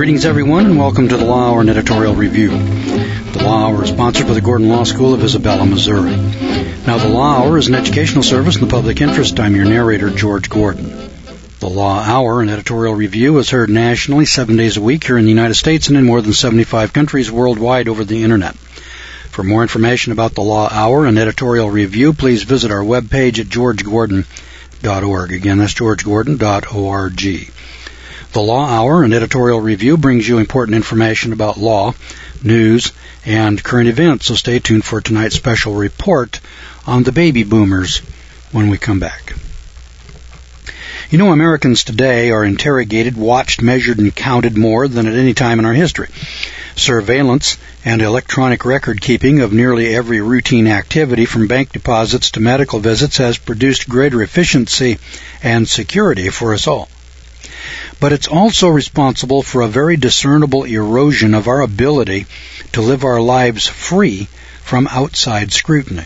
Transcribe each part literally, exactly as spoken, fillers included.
Greetings, everyone, and welcome to the Law Hour and Editorial Review. The Law Hour is sponsored by the Gordon Law School of Isabella, Missouri. Now, the Law Hour is an educational service in the public interest. I'm your narrator, George Gordon. The Law Hour and Editorial Review is heard nationally seven days a week here in the United States and in more than seventy-five countries worldwide over the Internet. For more information about the Law Hour and Editorial Review, please visit our webpage at george gordon dot org. Again, that's george gordon dot org. The Law Hour and Editorial Review brings you important information about law, news, and current events, so stay tuned for tonight's special report on the baby boomers when we come back. You know, Americans today are interrogated, watched, measured, and counted more than at any time in our history. Surveillance and electronic record-keeping of nearly every routine activity, from bank deposits to medical visits, has produced greater efficiency and security for us all. But it's also responsible for a very discernible erosion of our ability to live our lives free from outside scrutiny.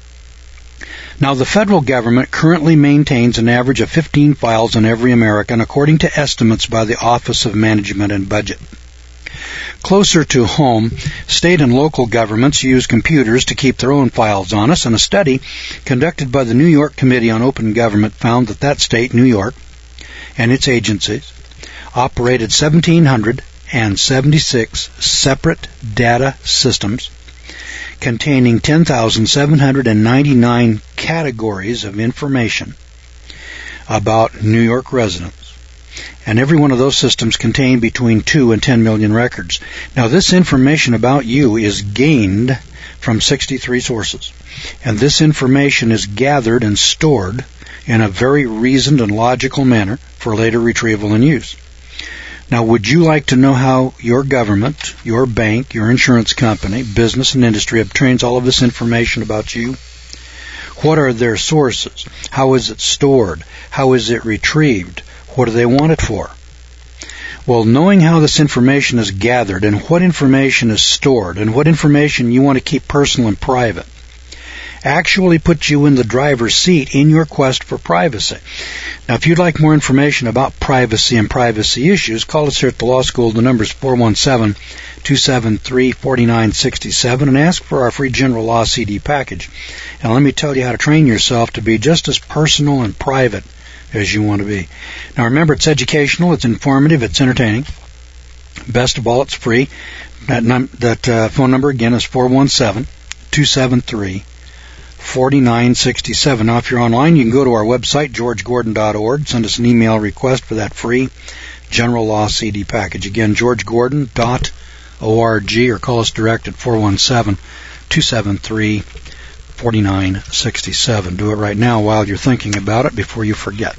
Now, the federal government currently maintains an average of fifteen files on every American, according to estimates by the Office of Management and Budget. Closer to home, state and local governments use computers to keep their own files on us, and a study conducted by the New York Committee on Open Government found that that state, New York, and its agencies operated one thousand seven hundred seventy-six separate data systems containing ten thousand seven hundred ninety-nine categories of information about New York residents. And every one of those systems contained between two and ten million records. Now, this information about you is gained from sixty-three sources. And this information is gathered and stored in a very reasoned and logical manner for later retrieval and use. Now, would you like to know how your government, your bank, your insurance company, business, and industry obtains all of this information about you? What are their sources? How is it stored? How is it retrieved? What do they want it for? Well, knowing how this information is gathered and what information is stored and what information you want to keep personal and private actually puts you in the driver's seat in your quest for privacy. Now, if you'd like more information about privacy and privacy issues, call us here at the law school. The number is four one seven, two seven three, four nine six seven, and ask for our free general law C D package. And let me tell you how to train yourself to be just as personal and private as you want to be. Now, remember, it's educational, it's informative, it's entertaining. Best of all, it's free. That, num- that uh, phone number, again, is four one seven, two seven three, four nine six seven. Now, if you're online, you can go to our website, george gordon dot org, send us an email request for that free general law C D package. Again, george gordon dot org, or call us direct at four one seven, two seven three, four nine six seven. Do it right now while you're thinking about it before you forget.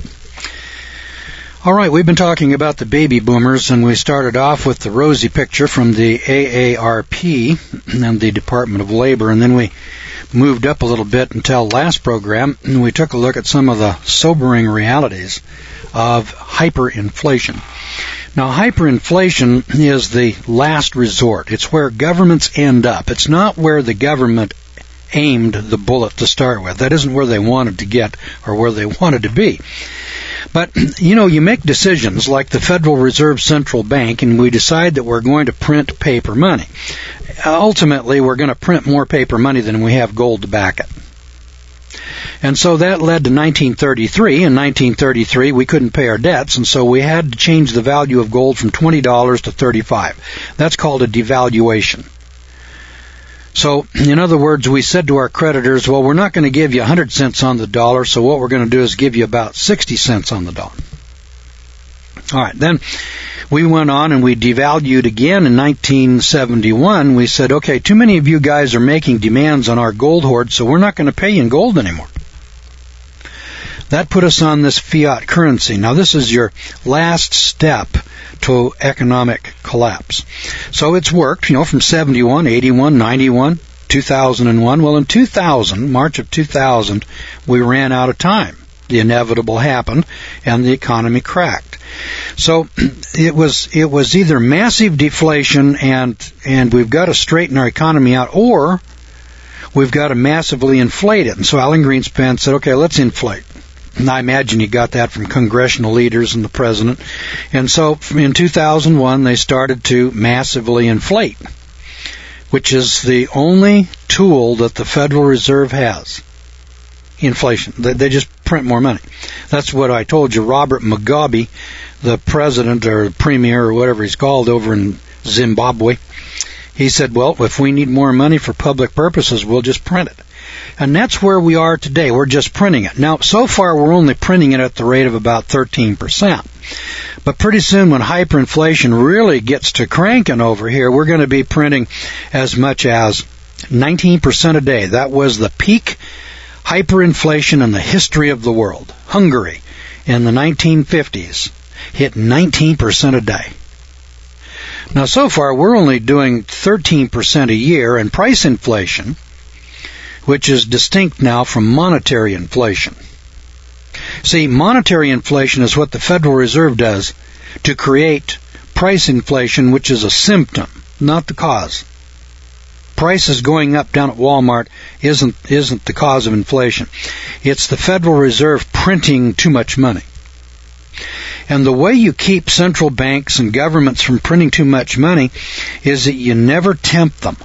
All right, we've been talking about the baby boomers, and we started off with the rosy picture from the A A R P and the Department of Labor, and then we moved up a little bit until last program, and we took a look at some of the sobering realities of hyperinflation. Now, hyperinflation is the last resort. It's where governments end up. It's not where the government aimed the bullet to start with. That isn't where they wanted to get or where they wanted to be. But, you know, you make decisions like the Federal Reserve Central Bank, and we decide that we're going to print paper money. Ultimately, we're going to print more paper money than we have gold to back it. And so that led to nineteen thirty-three. In nineteen thirty-three, we couldn't pay our debts, and so we had to change the value of gold from twenty dollars to thirty-five dollars. That's called a devaluation. So, in other words, we said to our creditors, well, we're not going to give you one hundred cents on the dollar, so what we're going to do is give you about sixty cents on the dollar. All right, then we went on and we devalued again in nineteen seventy-one. We said, okay, too many of you guys are making demands on our gold hoard, so we're not going to pay you in gold anymore. That put us on this fiat currency. Now, this is your last step to economic collapse. So it's worked, you know, from seventy-one, eighty-one, ninety-one, two thousand one. Well, in two thousand, March of two thousand, we ran out of time. The inevitable happened, and the economy cracked. So it was it was either massive deflation, and and we've got to straighten our economy out, or we've got to massively inflate it. And so Alan Greenspan said, okay, let's inflate. And I imagine you got that from congressional leaders and the president. And so in two thousand one, they started to massively inflate, which is the only tool that the Federal Reserve has. Inflation. They just print more money. That's what I told you. Robert Mugabe, the president or premier or whatever he's called over in Zimbabwe, he said, well, if we need more money for public purposes, we'll just print it. And that's where we are today. We're just printing it. Now, so far, we're only printing it at the rate of about thirteen percent. But pretty soon, when hyperinflation really gets to cranking over here, we're going to be printing as much as nineteen percent a day. That was the peak hyperinflation in the history of the world. Hungary, in the nineteen fifties, hit nineteen percent a day. Now, so far, we're only doing thirteen percent a year, and price inflation, which is distinct now from monetary inflation. See, monetary inflation is what the Federal Reserve does to create price inflation, which is a symptom, not the cause. Prices going up down at Walmart isn't isn't the cause of inflation. It's the Federal Reserve printing too much money. And the way you keep central banks and governments from printing too much money is that you never tempt them.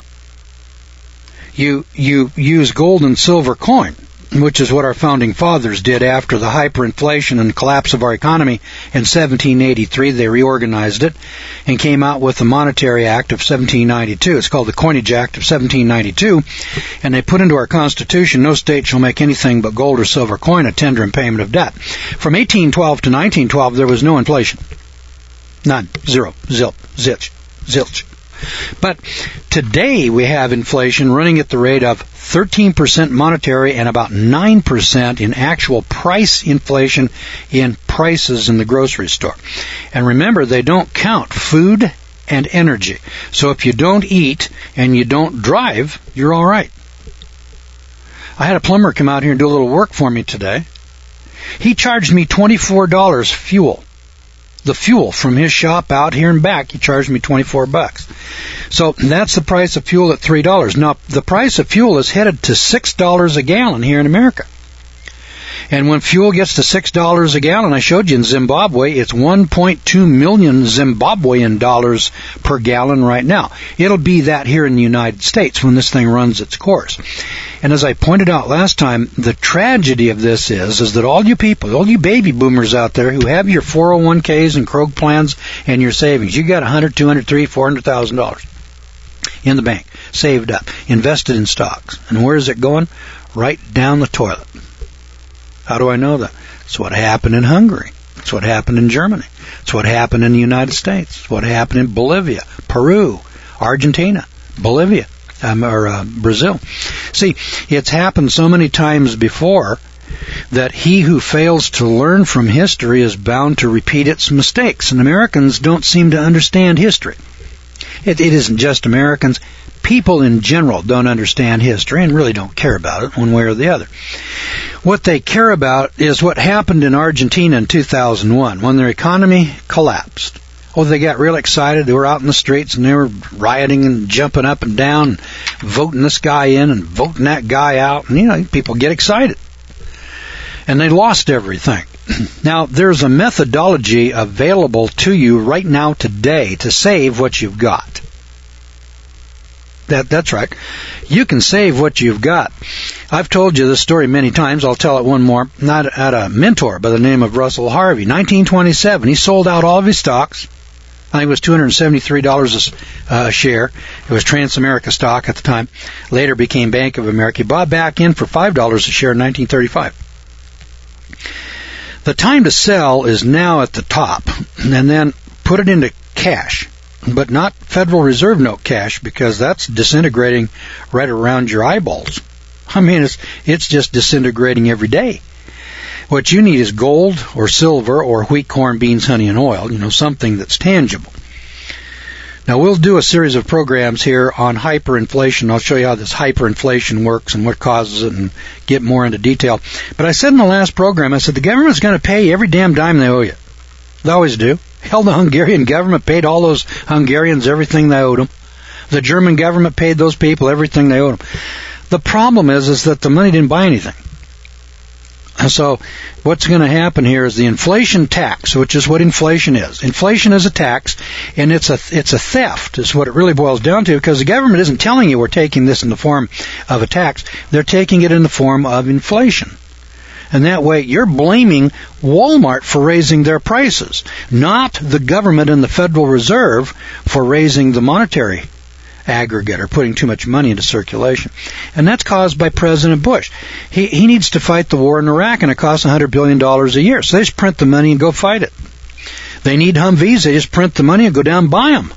You you use gold and silver coin, which is what our founding fathers did after the hyperinflation and collapse of our economy in seventeen eighty-three. They reorganized it and came out with the Monetary Act of seventeen ninety-two. It's called the Coinage Act of seventeen ninety-two, and they put into our Constitution, no state shall make anything but gold or silver coin a tender in payment of debt. From eighteen twelve to nineteen twelve, there was no inflation. None. Zero. Zilch. Zilch. Zilch. But today we have inflation running at the rate of thirteen percent monetary and about nine percent in actual price inflation in prices in the grocery store. And remember, they don't count food and energy. So if you don't eat and you don't drive, you're all right. I had a plumber come out here and do a little work for me today. He charged me twenty-four dollars fuel. The fuel from his shop out here and back, he charged me twenty-four bucks. So that's the price of fuel at three dollars. Now, the price of fuel is headed to six dollars a gallon here in America. And when fuel gets to six dollars a gallon, I showed you in Zimbabwe, it's one point two million Zimbabwean dollars per gallon right now. It'll be that here in the United States when this thing runs its course. And as I pointed out last time, the tragedy of this is, is that all you people, all you baby boomers out there who have your four oh one k's and Krog plans and your savings, you got one hundred thousand dollars, two hundred thousand dollars, three hundred thousand dollars, four hundred thousand dollars in the bank, saved up, invested in stocks. And where is it going? Right down the toilet. How do I know that? It's what happened in Hungary. It's what happened in Germany. It's what happened in the United States. It's what happened in Bolivia, Peru, Argentina, Bolivia, um, or uh, Brazil. See, it's happened so many times before that he who fails to learn from history is bound to repeat its mistakes. And Americans don't seem to understand history. It, it isn't just Americans. People in general don't understand history and really don't care about it one way or the other. What they care about is what happened in Argentina in two thousand one when their economy collapsed. Oh, they got real excited. They were out in the streets and they were rioting and jumping up and down, and voting this guy in and voting that guy out. And, you know, people get excited. And they lost everything. Now, there's a methodology available to you right now today to save what you've got. That, that's right. You can save what you've got. I've told you this story many times. I'll tell it one more. I had a mentor by the name of Russell Harvey. nineteen twenty-seven, he sold out all of his stocks. I think it was two hundred seventy-three dollars a share. It was Transamerica stock at the time. Later became Bank of America. He bought back in for five dollars a share in nineteen thirty-five. The time to sell is now at the top, and then put it into cash. But not Federal Reserve note cash, because that's disintegrating right around your eyeballs. I mean, it's it's just disintegrating every day. What you need is gold or silver or wheat, corn, beans, honey, and oil, you know, something that's tangible. Now, we'll do a series of programs here on hyperinflation. I'll show you how this hyperinflation works and what causes it and get more into detail. But I said in the last program, I said the government's going to pay you every damn dime they owe you. They always do. Hell, the Hungarian government paid all those Hungarians everything they owed them. The German government paid those people everything they owed them. The problem is, is that the money didn't buy anything. So what's going to happen here is the inflation tax, which is what inflation is. Inflation is a tax, and it's a it's a theft is what it really boils down to, because the government isn't telling you we're taking this in the form of a tax. They're taking it in the form of inflation. And that way you're blaming Walmart for raising their prices, not the government and the Federal Reserve for raising the monetary aggregate or putting too much money into circulation. And that's caused by President Bush. He he needs to fight the war in Iraq, and it costs one hundred billion dollars a year. So they just print the money and go fight it. They need Humvees. They just print the money and go down and buy them.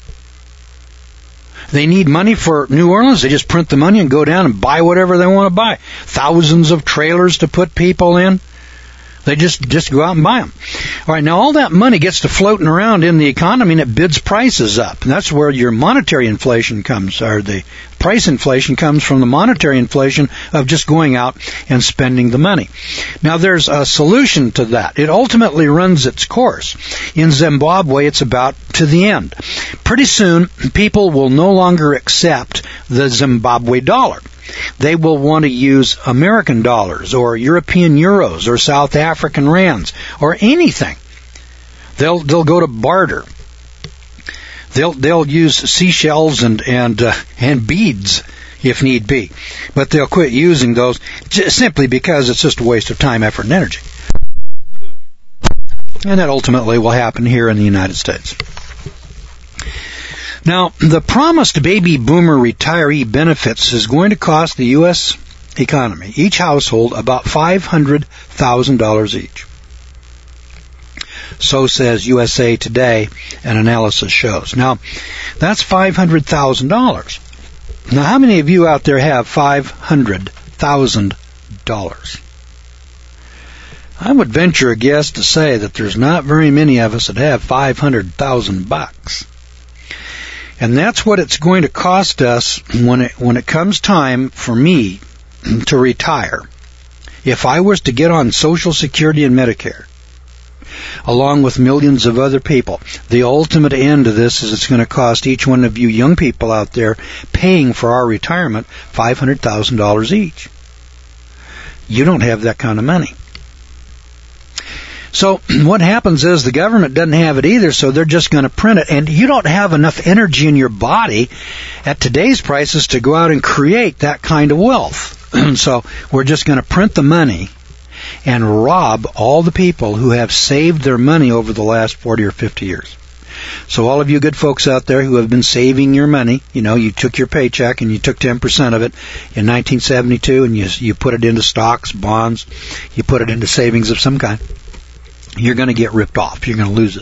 They need money for New Orleans. They just print the money and go down and buy whatever they want to buy. Thousands of trailers to put people in. They just, just go out and buy them. All right, now all that money gets to floating around in the economy, and it bids prices up. And that's where your monetary inflation comes, or the price inflation comes from the monetary inflation of just going out and spending the money. Now there's a solution to that. It ultimately runs its course. In Zimbabwe, it's about to the end. Pretty soon, people will no longer accept the Zimbabwe dollar. They will want to use American dollars or European euros or South African rands or anything. They'll they'll go to barter. They'll they'll use seashells and and uh, and beads if need be, but they'll quit using those simply because it's just a waste of time, effort, and energy. And that ultimately will happen here in the United States. Now, the promised baby boomer retiree benefits is going to cost the U S economy, each household, about five hundred thousand dollars each. So says U S A Today, an analysis shows. Now, that's five hundred thousand dollars. Now, how many of you out there have five hundred thousand dollars? I would venture a guess to say that there's not very many of us that have five hundred thousand bucks. And that's what it's going to cost us when it when it comes time for me to retire. If I was to get on Social Security and Medicare, along with millions of other people, the ultimate end of this is it's going to cost each one of you young people out there paying for our retirement five hundred thousand dollars each. You don't have that kind of money. So what happens is the government doesn't have it either, so they're just going to print it. And you don't have enough energy in your body at today's prices to go out and create that kind of wealth. So we're just going to print the money and rob all the people who have saved their money over the last forty or fifty years. So all of you good folks out there who have been saving your money, you know, you took your paycheck and you took ten percent of it in nineteen seventy-two and you, you put it into stocks, bonds, you put it into savings of some kind. You're going to get ripped off. You're going to lose it.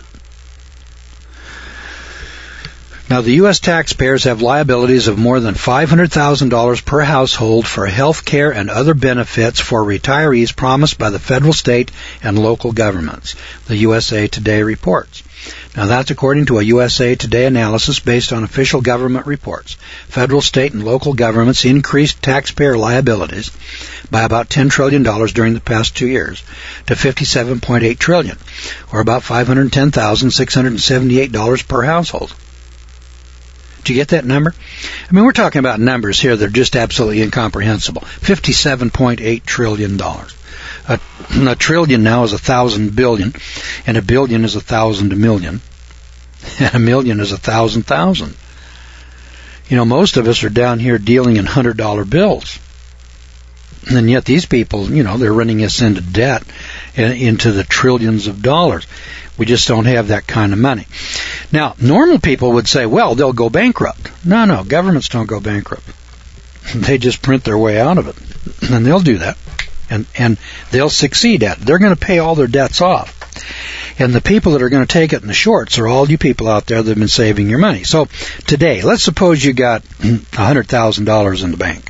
Now, the U S taxpayers have liabilities of more than five hundred thousand dollars per household for health care and other benefits for retirees promised by the federal, state, and local governments, the U S A Today reports. Now, that's according to a U S A Today analysis based on official government reports. Federal, state, and local governments increased taxpayer liabilities by about ten trillion dollars during the past two years to fifty-seven point eight trillion dollars, or about five hundred ten thousand six hundred seventy-eight dollars per household. Did you get that number? I mean, we're talking about numbers here that are just absolutely incomprehensible. fifty-seven point eight trillion dollars. A, a trillion now is a thousand billion, and a billion is a thousand million, and a million is a thousand thousand. You know, most of us are down here dealing in hundred dollar bills. And yet these people, you know, they're running us into debt, into the trillions of dollars. We just don't have that kind of money. Now, normal people would say, well, they'll go bankrupt. No, no, governments don't go bankrupt. They just print their way out of it. And they'll do that. And, and they'll succeed at it. They're going to pay all their debts off. And the people that are going to take it in the shorts are all you people out there that have been saving your money. So today, let's suppose you got one hundred thousand dollars in the bank.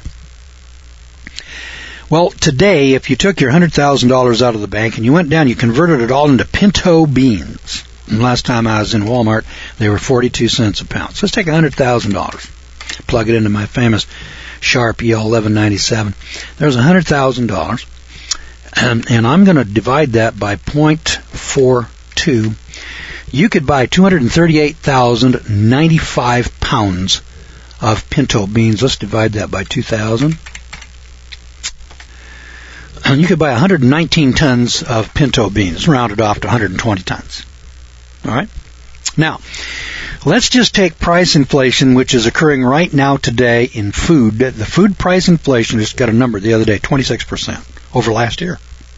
Well, today, if you took your one hundred thousand dollars out of the bank and you went down, you converted it all into pinto beans. And last time I was in Walmart, they were forty-two cents a pound. So let's take one hundred thousand dollars, plug it into my famous Sharp E L eleven ninety-seven. There's one hundred thousand dollars, and, and I'm going to divide that by zero point four two. You could buy two hundred thirty-eight thousand ninety-five pounds of pinto beans. Let's divide that by two thousand. you could buy one hundred nineteen tons of pinto beans, rounded off to one hundred twenty tons. All right? Now, let's just take price inflation, which is occurring right now today in food. The food price inflation just got a number the other day, twenty-six percent over last year.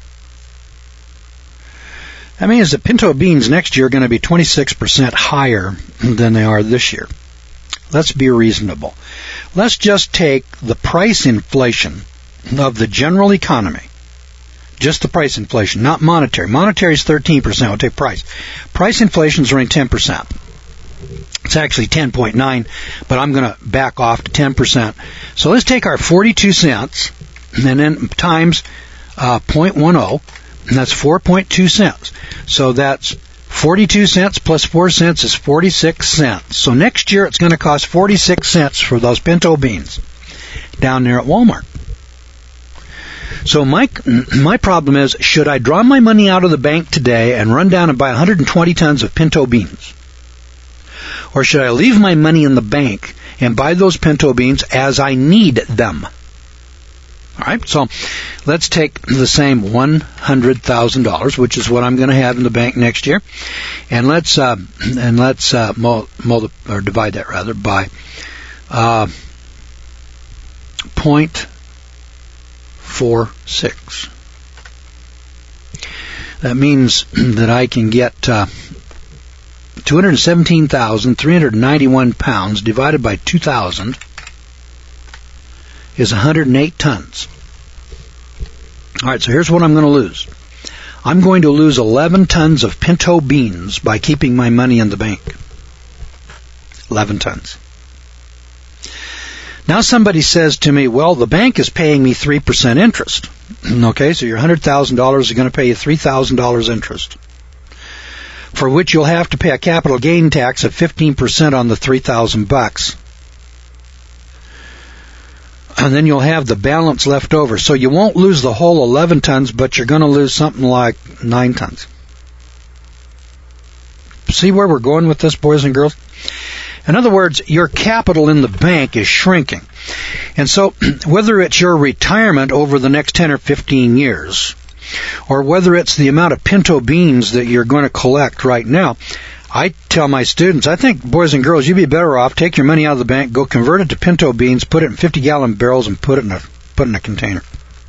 That means that pinto beans next year are going to be twenty-six percent higher than they are this year. Let's be reasonable. Let's just take the price inflation of the general economy. Just the price inflation, not monetary. Monetary is thirteen percent. We'll take price. Price inflation is around ten percent. It's actually ten point nine, but I'm going to back off to ten percent. So let's take our forty-two cents and then times uh, zero point one zero, and that's four point two cents. So that's forty-two cents plus four cents is forty-six cents. So next year it's going to cost forty-six cents for those pinto beans down there at Walmart. So my my problem is, should I draw my money out of the bank today and run down and buy one hundred twenty tons of pinto beans? Or should I leave my money in the bank and buy those pinto beans as I need them? All right, so let's take the same one hundred thousand dollars, which is what I'm going to have in the bank next year, and let's uh, and let's uh, mul- multi- or divide that rather by uh, point four six. That means that I can get uh, two hundred seventeen thousand three hundred ninety-one pounds divided by two thousand is one hundred eight tons. All right, so here's what I'm going to lose. I'm going to lose eleven tons of pinto beans by keeping my money in the bank. eleven tons. Now somebody says to me, well, the bank is paying me three percent interest. Okay, so your one hundred thousand dollars is going to pay you three thousand dollars interest, for which you'll have to pay a capital gain tax of fifteen percent on the three thousand bucks. And then you'll have the balance left over. So you won't lose the whole eleven tons, but you're going to lose something like nine tons. See where we're going with this, boys and girls? In other words, your capital in the bank is shrinking. And so whether it's your retirement over the next ten or fifteen years, or whether it's the amount of pinto beans that you're going to collect right now, I tell my students, I think, boys and girls, you'd be better off, take your money out of the bank, go convert it to pinto beans, put it in fifty-gallon barrels, and put it in a put it in a container.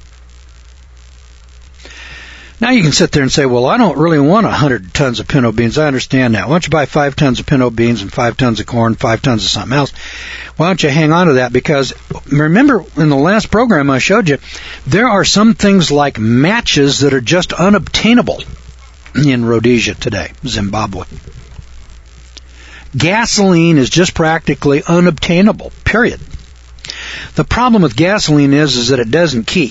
Now you can sit there and say, well, I don't really want one hundred tons of pinto beans. I understand that. Why don't you buy five tons of pinto beans and five tons of corn, five tons of something else? Why don't you hang on to that? Because remember, in the last program I showed you, there are some things like matches that are just unobtainable in Rhodesia today, Zimbabwe. Gasoline is just practically unobtainable, period. The problem with gasoline is, is that it doesn't keep.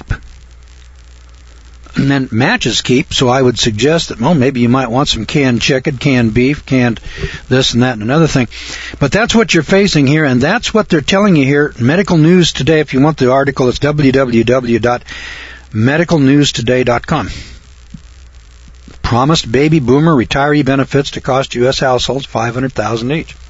And then matches keep, so I would suggest that, well, maybe you might want some canned chicken, canned beef, canned this and that and another thing. But that's what you're facing here, and that's what they're telling you here. Medical News Today, if you want the article, it's w w w dot medical news today dot com. Promised baby boomer retiree benefits to cost U S households five hundred thousand dollars each.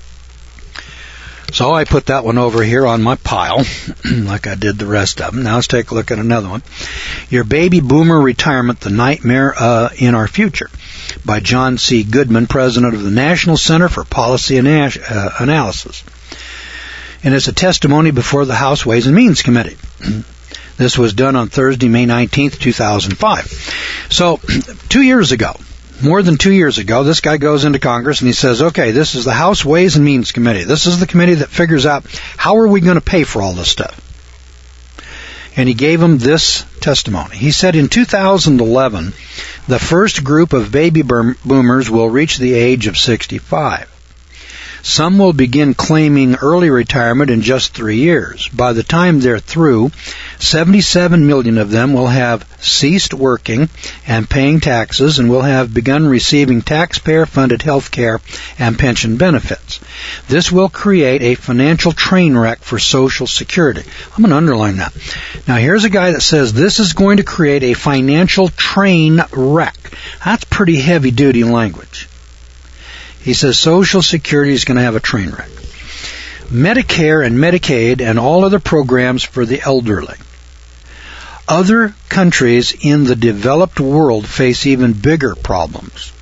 So I put that one over here on my pile, like I did the rest of them. Now let's take a look at another one. Your Baby Boomer Retirement, the Nightmare uh, in Our Future, by John C. Goodman, president of the National Center for Policy Ana- uh, Analysis. And it's a testimony before the House Ways and Means Committee. This was done on Thursday, May nineteenth, two thousand five. So, two years ago, more than two years ago, this guy goes into Congress and he says, okay, this is the House Ways and Means Committee. This is the committee that figures out how are we going to pay for all this stuff. And he gave them this testimony. He said in two thousand eleven, the first group of baby boomers will reach the age of sixty-five. Some will begin claiming early retirement in just three years. By the time they're through, seventy-seven million of them will have ceased working and paying taxes and will have begun receiving taxpayer-funded health care and pension benefits. This will create a financial train wreck for Social Security. I'm going to underline that. Now, here's a guy that says this is going to create a financial train wreck. That's pretty heavy-duty language. He says Social Security is going to have a train wreck. Medicare and Medicaid and all other programs for the elderly. other countries in the developed world face even bigger problems.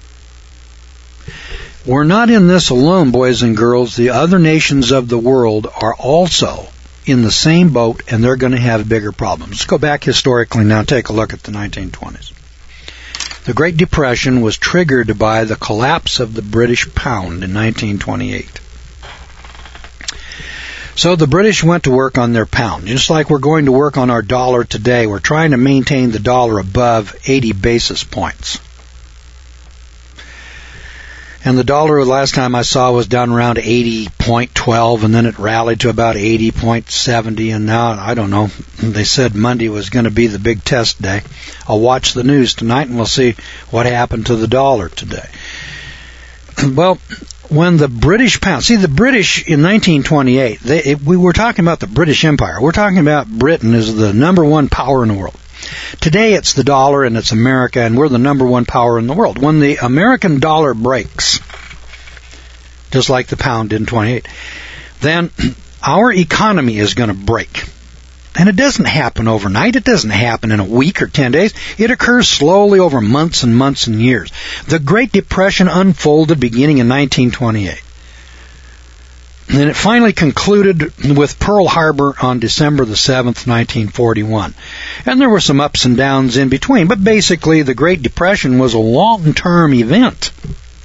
We're not in this alone, boys and girls. The other nations of the world are also in the same boat, and they're going to have bigger problems. Let's go back historically now and take a look at the nineteen twenties. The Great Depression was triggered by the collapse of the British pound in nineteen twenty-eight. So the British went to work on their pound. Just like we're going to work on our dollar today, we're trying to maintain the dollar above eighty basis points. And the dollar, the last time I saw, was down around eighty point one two, and then it rallied to about eighty point seven zero, and now, I don't know, they said Monday was going to be the big test day. I'll watch the news tonight, and we'll see what happened to the dollar today. Well, when the British pound, see, the British in nineteen twenty-eight, they, it, we were talking about the British Empire. We're talking about Britain as the number one power in the world. Today it's the dollar and it's America, and we're the number one power in the world. When the American dollar breaks, just like the pound in twenty-eight, then our economy is going to break. And it doesn't happen overnight. It doesn't happen in a week or ten days. It occurs slowly over months and months and years. The Great Depression unfolded beginning in nineteen twenty-eight. And then it finally concluded with Pearl Harbor on December the seventh, nineteen forty-one. And there were some ups and downs in between, but basically the Great Depression was a long-term event.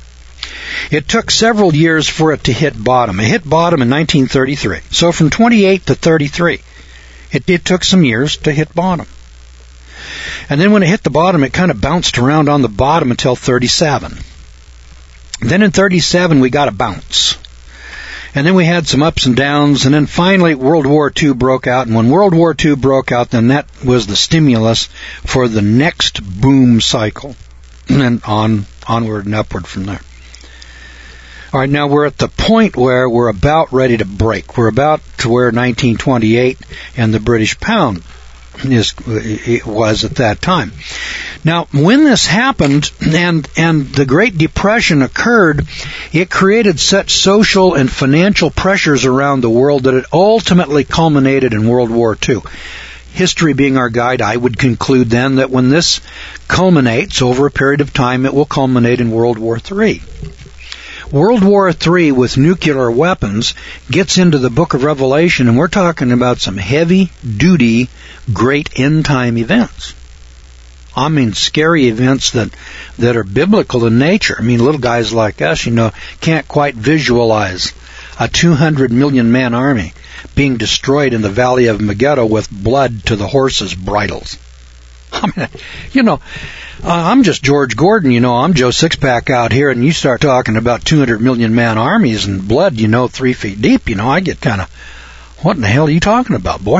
It took several years for it to hit bottom. It hit bottom in nineteen thirty-three. So from twenty-eight to thirty-three, it, it took some years to hit bottom. And then when it hit the bottom, it kind of bounced around on the bottom until thirty-seven. Then in thirty-seven, we got a bounce. And then we had some ups and downs, and then finally World War Two broke out. And when World War Two broke out, then that was the stimulus for the next boom cycle. And then on, onward and upward from there. All right, now we're at the point where we're about ready to break. We're about to where nineteen twenty-eight and the British pound is it was at that time. Now, when this happened and and the Great Depression occurred, it created such social and financial pressures around the world that it ultimately culminated in World War Two. History being our guide, I would conclude then that when this culminates over a period of time, it will culminate in World War Three. World War Three with nuclear weapons gets into the book of Revelation, and we're talking about some heavy-duty, great end-time events. I mean, scary events that, that are biblical in nature. I mean, little guys like us, you know, can't quite visualize a two hundred million man army being destroyed in the Valley of Megiddo with blood to the horses' bridles. I mean, you know, uh, I'm just George Gordon, you know, I'm Joe Sixpack out here, and you start talking about two hundred million man armies and blood, you know, three feet deep, you know, I get kind of, what in the hell are you talking about, boy?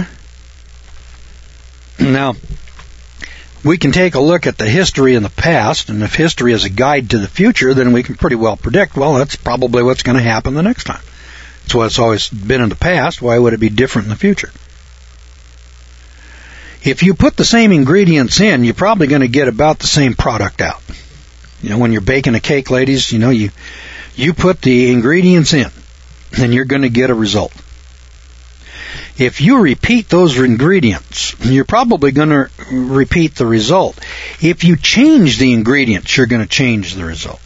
Now, we can take a look at the history in the past, and if history is a guide to the future, then we can pretty well predict, well, that's probably what's going to happen the next time. It's what it's always been in the past. Why would it be different in the future? If you put the same ingredients in, you're probably going to get about the same product out. You know, when you're baking a cake, ladies, you know, you you put the ingredients in, and you're going to get a result. If you repeat those ingredients, you're probably going to repeat the result. If you change the ingredients, you're going to change the result.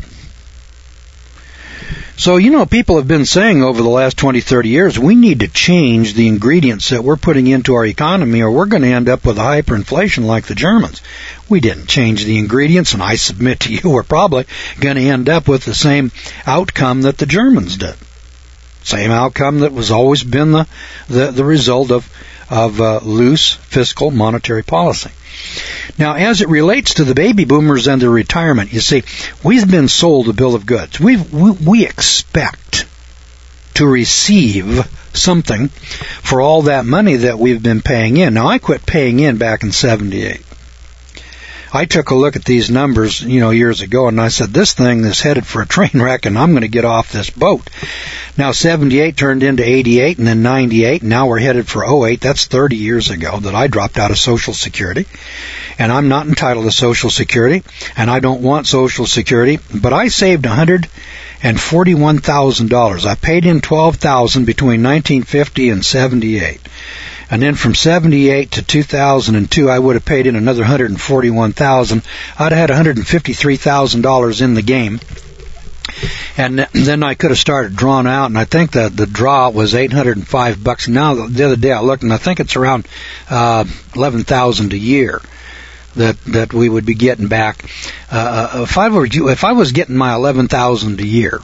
So, you know, people have been saying over the last twenty, thirty years, we need to change the ingredients that we're putting into our economy, or we're going to end up with a hyperinflation like the Germans. We didn't change the ingredients, and I submit to you, we're probably going to end up with the same outcome that the Germans did. Same outcome that was always been the, the, the result of, of uh, loose fiscal monetary policy. Now, as it relates to the baby boomers and their retirement, you see, we've been sold a bill of goods. We've, we we expect to receive something for all that money that we've been paying in. Now, I quit paying in back in seventy-eight. I took a look at these numbers, you know, years ago, and I said, this thing is headed for a train wreck, and I'm going to get off this boat. Now, seventy-eight turned into eighty-eight, and then ninety-eight, and now we're headed for oh eight. That's thirty years ago that I dropped out of Social Security. and I'm not entitled to Social Security, and I don't want Social Security, but I saved one hundred forty-one thousand dollars. I paid in twelve thousand dollars between nineteen fifty and seventy-eight. And then from seventy-eight to two thousand two, I would have paid in another one hundred forty-one thousand dollars. I'd have had one hundred fifty-three thousand dollars in the game. And then I could have started drawing out, and I think that the draw was eight hundred five bucks. Now, the other day I looked, and I think it's around uh, eleven thousand a year that that we would be getting back. Uh, if I were if I was getting my eleven thousand a year,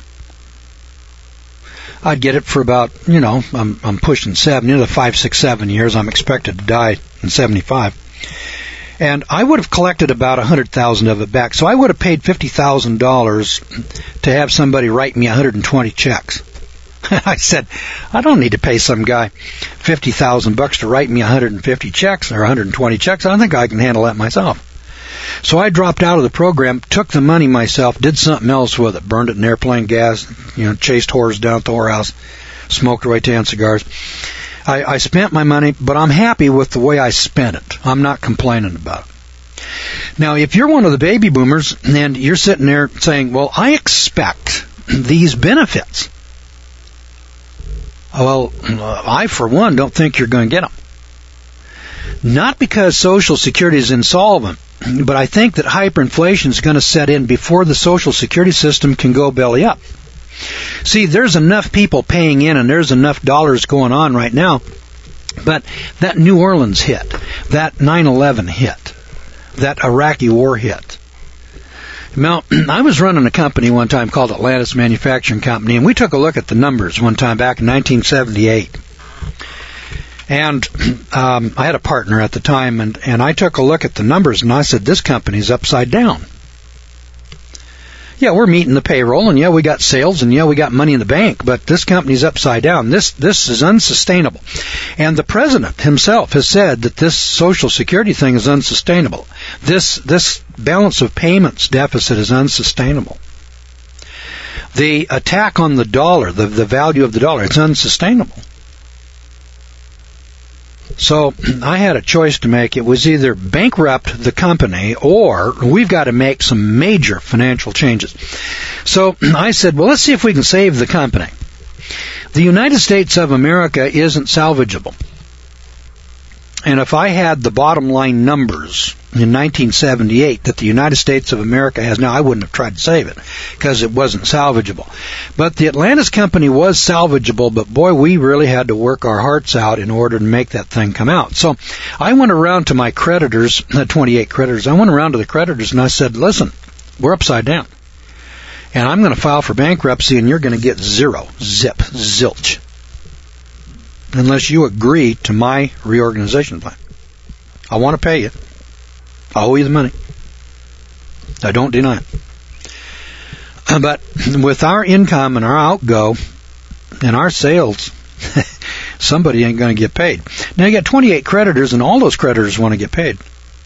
I'd get it for about, you know, I'm I'm pushing seven, into five, six, seven years. I'm expected to die in seventy-five. And I would have collected about one hundred thousand dollars of it back. So I would have paid fifty thousand dollars to have somebody write me one hundred twenty checks. I said, I don't need to pay some guy fifty thousand bucks to write me one hundred fifty checks or one hundred twenty checks. I think I can handle that myself. So I dropped out of the program, took the money myself, did something else with it, burned it in airplane gas, you know, chased whores down at the whorehouse, smoked away ten cigars. I, I spent my money, but I'm happy with the way I spent it. I'm not complaining about it. Now, if you're one of the baby boomers and you're sitting there saying, well, I expect these benefits. Well, I, for one, don't think you're going to get them. Not because Social Security is insolvent, but I think that hyperinflation is going to set in before the Social Security system can go belly up. See, there's enough people paying in and there's enough dollars going on right now, but that New Orleans hit, that nine eleven hit, that Iraqi war hit. Now, I was running a company one time called Atlantis Manufacturing Company, and we took a look at the numbers one time back in nineteen seventy-eight. And um, I had a partner at the time, and, and I took a look at the numbers, and I said, this company's upside down. Yeah, we're meeting the payroll, and yeah, we got sales, and yeah, we got money in the bank, but this company's upside down. This this is unsustainable. And the president himself has said that this Social Security thing is unsustainable. This this balance of payments deficit is unsustainable. The attack on the dollar, the, the value of the dollar, it's unsustainable. So I had a choice to make. It was either bankrupt the company or we've got to make some major financial changes. So I said, well, let's see if we can save the company. The United States of America isn't salvageable. And if I had the bottom line numbers in nineteen seventy-eight that the United States of America has now, I wouldn't have tried to save it because it wasn't salvageable. But the Atlantis company was salvageable, but boy, we really had to work our hearts out in order to make that thing come out. So I went around to my creditors, the twenty-eight creditors, I went around to the creditors and I said, listen, we're upside down. And I'm going to file for bankruptcy and you're going to get zero, zip, zilch, unless you agree to my reorganization plan. I want to pay you. I owe you the money. I don't deny it. But with our income and our outgo and our sales, somebody ain't going to get paid. Now you got twenty-eight creditors, and all those creditors want to get paid.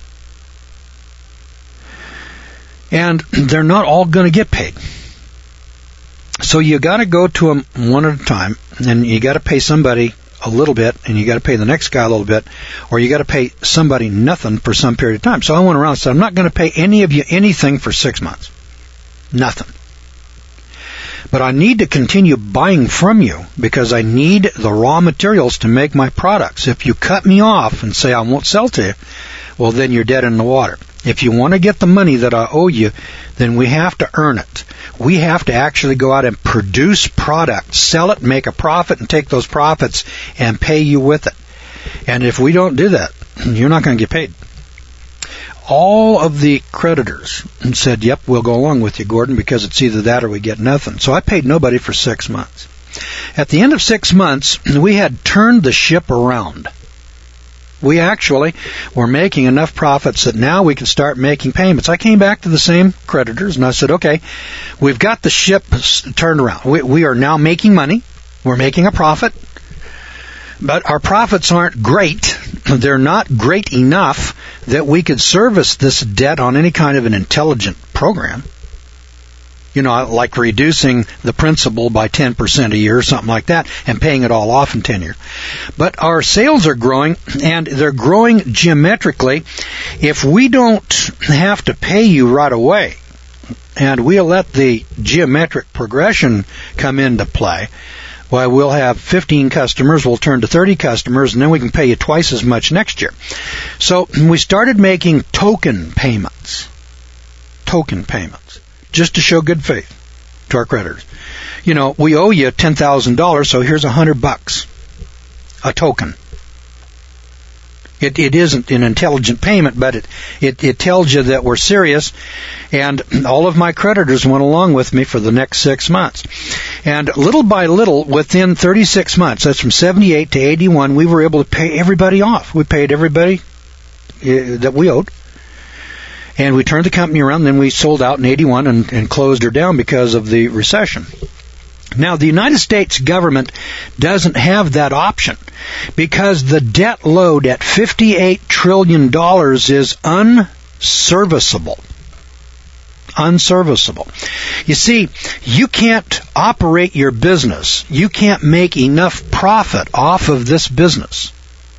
And they're not all going to get paid. So you got to go to them one at a time, and you got to pay somebody a little bit, and you got to pay the next guy a little bit, or you got to pay somebody nothing for some period of time. So I went around and said, I'm not going to pay any of you anything for six months. Nothing. But I need to continue buying from you because I need the raw materials to make my products. If you cut me off and say I won't sell to you, well, then you're dead in the water. If you want to get the money that I owe you, then we have to earn it. We have to actually go out and produce product, sell it, make a profit, and take those profits and pay you with it. And if we don't do that, you're not going to get paid. All of the creditors said, yep, we'll go along with you, Gordon, because it's either that or we get nothing. So I paid nobody for six months. At the end of six months, we had turned the ship around. We actually were making enough profits that now we could start making payments. I came back to the same creditors and I said, okay, we've got the ship turned around. We, we are now making money. We're making a profit. But our profits aren't great. They're not great enough that we could service this debt on any kind of an intelligent program. You know, like reducing the principal by ten percent a year or something like that and paying it all off in ten years. But our sales are growing, and they're growing geometrically. If we don't have to pay you right away, and we'll let the geometric progression come into play, why, we'll have fifteen customers, we'll turn to thirty customers, and then we can pay you twice as much next year. So we started making token payments. Token payments. Just to show good faith to our creditors. You know, we owe you ten thousand dollars, so here's a hundred bucks. A token. It, it isn't an intelligent payment, but it, it, it tells you that we're serious. And all of my creditors went along with me for the next six months. And little by little, within thirty-six months, that's from seventy-eight to eighty-one, we were able to pay everybody off. We paid everybody uh, that we owed. And we turned the company around, and then we sold out in eighty-one and, and closed her down because of the recession. Now, the United States government doesn't have that option because the debt load at fifty-eight trillion dollars is unserviceable. Unserviceable. You see, you can't operate your business. You can't make enough profit off of this business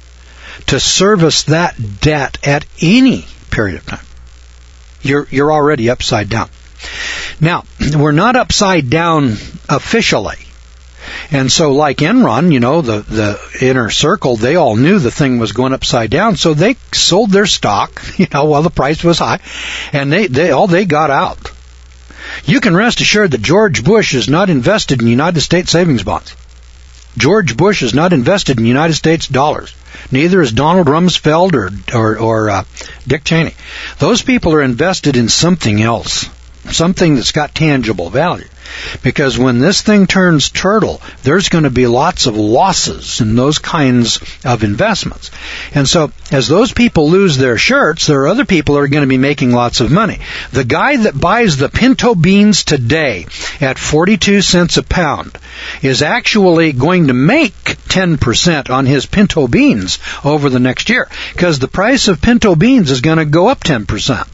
to service that debt at any period of time. You're, you're already upside down. Now, we're not upside down officially. And so like Enron, you know, the, the inner circle, they all knew the thing was going upside down, so they sold their stock, you know, while the price was high, and they, they all they got out. You can rest assured that George Bush is not invested in United States savings bonds. George Bush is not invested in United States dollars. Neither is Donald Rumsfeld or or, or uh, Dick Cheney. Those people are invested in something else, something that's got tangible value. Because when this thing turns turtle, there's going to be lots of losses in those kinds of investments. And so, as those people lose their shirts, there are other people who are going to be making lots of money. The guy that buys the pinto beans today at forty-two cents a pound is actually going to make ten percent on his pinto beans over the next year, because the price of pinto beans is going to go up ten percent.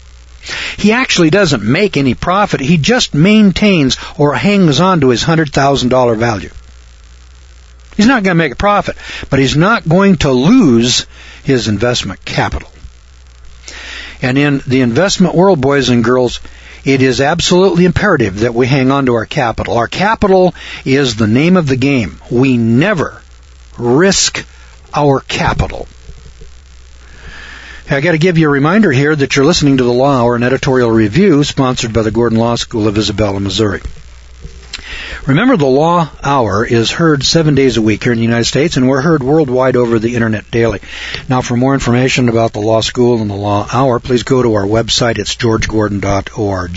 He actually doesn't make any profit. He just maintains or hangs on to his one hundred thousand dollars value. He's not going to make a profit, but he's not going to lose his investment capital. And in the investment world, boys and girls, it is absolutely imperative that we hang on to our capital. Our capital is the name of the game. We never risk our capital. I got to give you a reminder here that you're listening to the Law Hour, an editorial review sponsored by the Gordon Law School of Isabella, Missouri. Remember, the Law Hour is heard seven days a week here in the United States, and we're heard worldwide over the Internet daily. Now, for more information about the Law School and the Law Hour, please go to our website. It's george gordon dot org.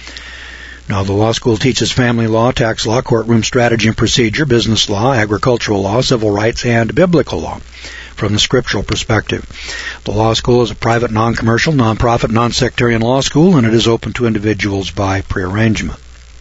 Now, the Law School teaches family law, tax law, courtroom strategy and procedure, business law, agricultural law, civil rights, and biblical law from the scriptural perspective. The Law School is a private, non-commercial, non-profit, non-sectarian law school, and it is open to individuals by prearrangement.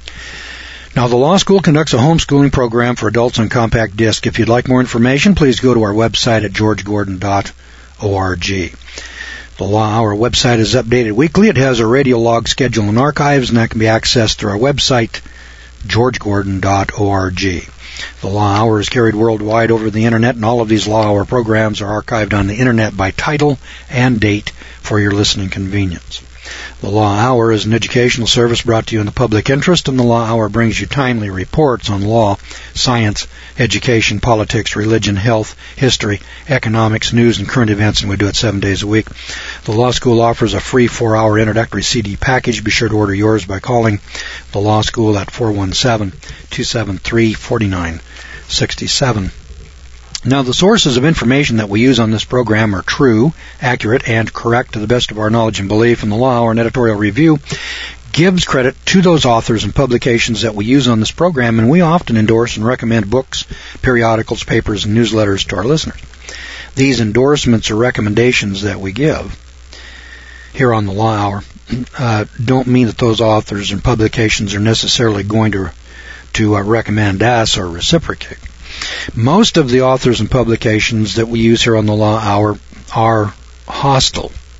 Now, the Law School conducts a homeschooling program for adults on compact disc. If you'd like more information, please go to our website at george gordon dot org. The Law Hour website is updated weekly. It has a radio log schedule and archives, and that can be accessed through our website, george gordon dot org. The Law Hour is carried worldwide over the Internet, and all of these Law Hour programs are archived on the Internet by title and date for your listening convenience. The Law Hour is an educational service brought to you in the public interest, and the Law Hour brings you timely reports on law, science, education, politics, religion, health, history, economics, news, and current events, and we do it seven days a week. The Law School offers a free four-hour introductory C D package. Be sure to order yours by calling the Law School at four one seven, two seven three, four nine six seven. Now, the sources of information that we use on this program are true, accurate, and correct to the best of our knowledge and belief, and the Law Hour and editorial review gives credit to those authors and publications that we use on this program, and we often endorse and recommend books, periodicals, papers, and newsletters to our listeners. These endorsements or recommendations that we give here on the Law Hour uh, don't mean that those authors and publications are necessarily going to, to uh, recommend us or reciprocate. Most of the authors and publications that we use here on the Law Hour are hostile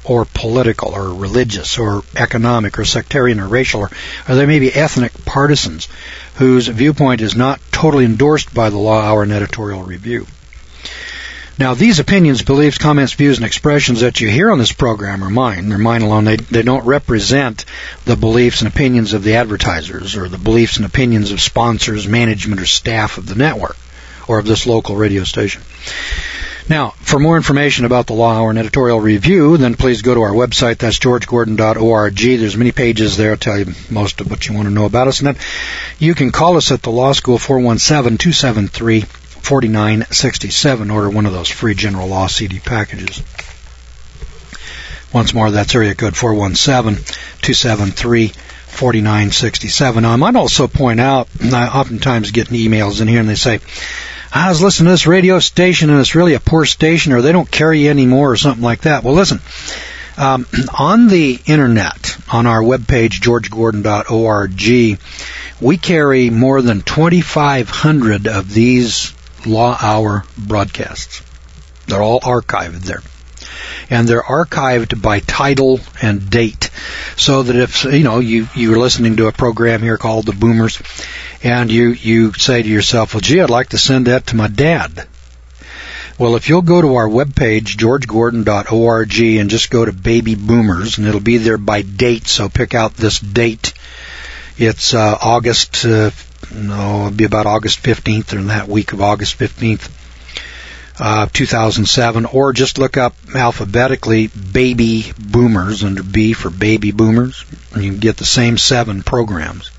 or political or religious or economic or sectarian or racial, or, or they may be ethnic partisans whose viewpoint is not totally endorsed by the Law Hour and Editorial Review. Now, these opinions, beliefs, comments, views, and expressions that you hear on this program are mine. They're mine alone. They, they don't represent the beliefs and opinions of the advertisers or the beliefs and opinions of sponsors, management, or staff of the network or of this local radio station. Now, for more information about the Law Hour and Editorial Review, then please go to our website. That's george gordon dot org. There's many pages there. I'll tell you most of what you want to know about us. And then you can call us at the Law School, four one seven, two seven three, four nine six seven. Order one of those free general law C D packages. Once more, that's area code four one seven, two seven three, four nine six seven. Now, I might also point out, I oftentimes get emails in here and they say, I was listening to this radio station and it's really a poor station, or they don't carry you anymore, or something like that. Well, listen, um, on the internet, on our webpage, george gordon dot org, we carry more than twenty-five hundred of these Law Hour broadcasts. They're all archived there. And they're archived by title and date, so that if, you know, you, you're listening to a program here called The Boomers, and you, you say to yourself, well, gee, I'd like to send that to my dad. Well, if you'll go to our webpage, george gordon dot org, and just go to Baby Boomers, and it'll be there by date, so pick out this date. It's uh, August, uh, no, it'll be about August fifteenth, or in that week of August fifteenth. Uh, two thousand seven, or just look up alphabetically Baby Boomers under B for Baby Boomers, and you can get the same seven programs.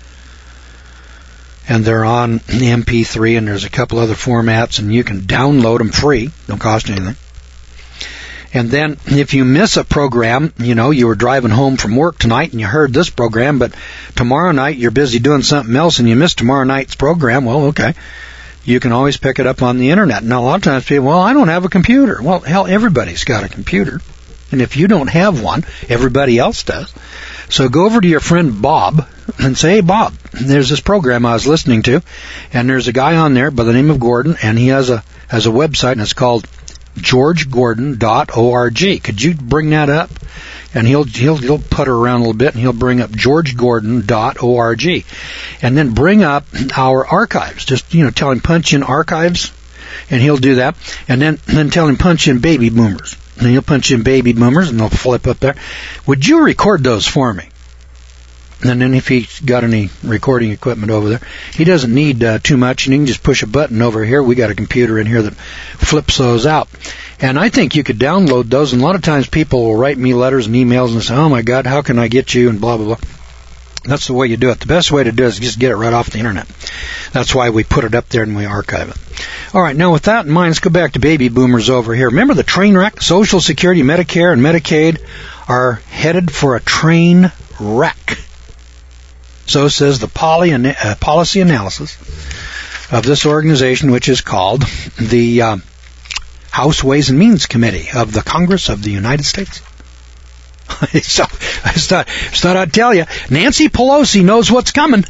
And they're on M P three, and there's a couple other formats, and you can download them free. Don't cost anything. And then if you miss a program, you know, you were driving home from work tonight and you heard this program, but tomorrow night you're busy doing something else and you missed tomorrow night's program, well, okay. You can always pick it up on the internet. Now, a lot of times people, well, I don't have a computer. Well, hell, everybody's got a computer. And if you don't have one, everybody else does. So go over to your friend Bob and say, hey, Bob, there's this program I was listening to, and there's a guy on there by the name of Gordon, and he has a has a website, and it's called george gordon dot org. Could you bring that up? And he'll he'll he'll putter around a little bit, and he'll bring up george gordon dot org, and then bring up our archives. Just, you know, tell him punch in archives, and he'll do that. And then then tell him punch in Baby Boomers, and he'll punch in Baby Boomers, and they'll flip up there. Would you record those for me? And then if he's got any recording equipment over there, he doesn't need uh, too much, and he can just push a button over here. We got a computer in here that flips those out. And I think you could download those, and a lot of times people will write me letters and emails and say, oh my God, how can I get you, and blah, blah, blah. That's the way you do it. The best way to do it is just get it right off the internet. That's why we put it up there and we archive it. All right, now with that in mind, let's go back to Baby Boomers over here. Remember the train wreck? Social Security, Medicare, and Medicaid are headed for a train wreck. So says the poly, uh, policy analysis of this organization, which is called the uh, House Ways and Means Committee of the Congress of the United States. so I just thought, just thought I'd tell you, Nancy Pelosi knows what's coming.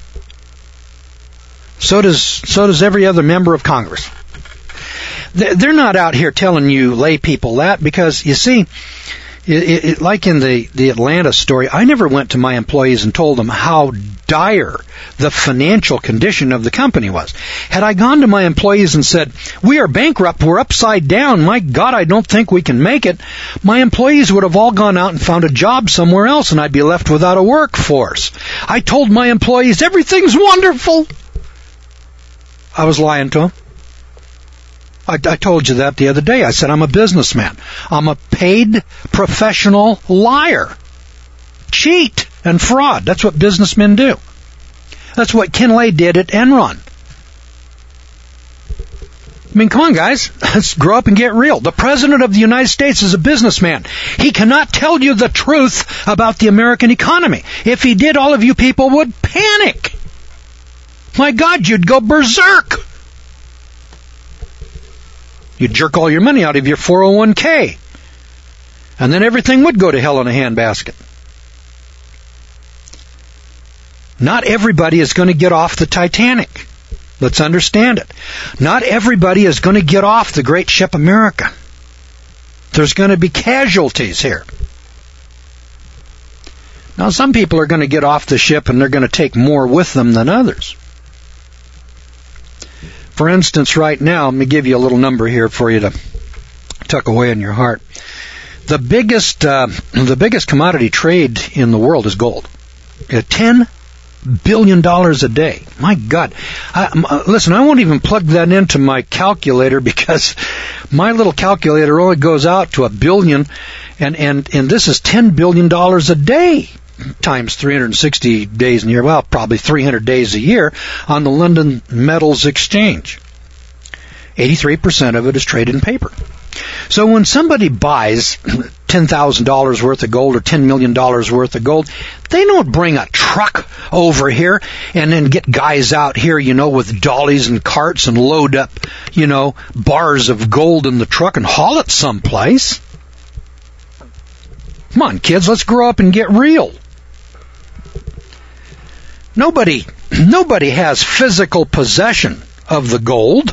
So does so does every other member of Congress. They're not out here telling you lay people that, because you see, it, it, it, like in the, the Atlanta story, I never went to my employees and told them how dire the financial condition of the company was. Had I gone to my employees and said, we are bankrupt, we're upside down, my God, I don't think we can make it, my employees would have all gone out and found a job somewhere else, and I'd be left without a workforce. I told my employees, everything's wonderful. I was lying to them. I, I told you that the other day. I said I'm a businessman. I'm a paid professional liar. Cheat and fraud. That's what businessmen do. That's what Ken Lay did at Enron. I mean, come on, guys. Let's grow up and get real. The President of the United States is a businessman. He cannot tell you the truth about the American economy. If he did, all of you people would panic. My God, you'd go berserk. You'd jerk all your money out of your four oh one k. And then everything would go to hell in a handbasket. Not everybody is going to get off the Titanic. Let's understand it. Not everybody is going to get off the great ship America. There's going to be casualties here. Now, some people are going to get off the ship and they're going to take more with them than others. For instance, right now, let me give you a little number here for you to tuck away in your heart. The biggest, uh, the biggest commodity trade in the world is gold. At ten billion dollars a day. My God. I, listen, I won't even plug that into my calculator because my little calculator only goes out to a billion, and, and, and this is ten billion dollars a day times three hundred sixty days in a year. Well, probably three hundred days a year on the London Metals Exchange. eighty-three percent of it is traded in paper. So when somebody buys ten thousand dollars worth of gold or ten million dollars worth of gold, they don't bring a truck over here and then get guys out here, you know, with dollies and carts and load up, you know, bars of gold in the truck and haul it someplace. Come on, kids, let's grow up and get real. Nobody, nobody has physical possession of the gold.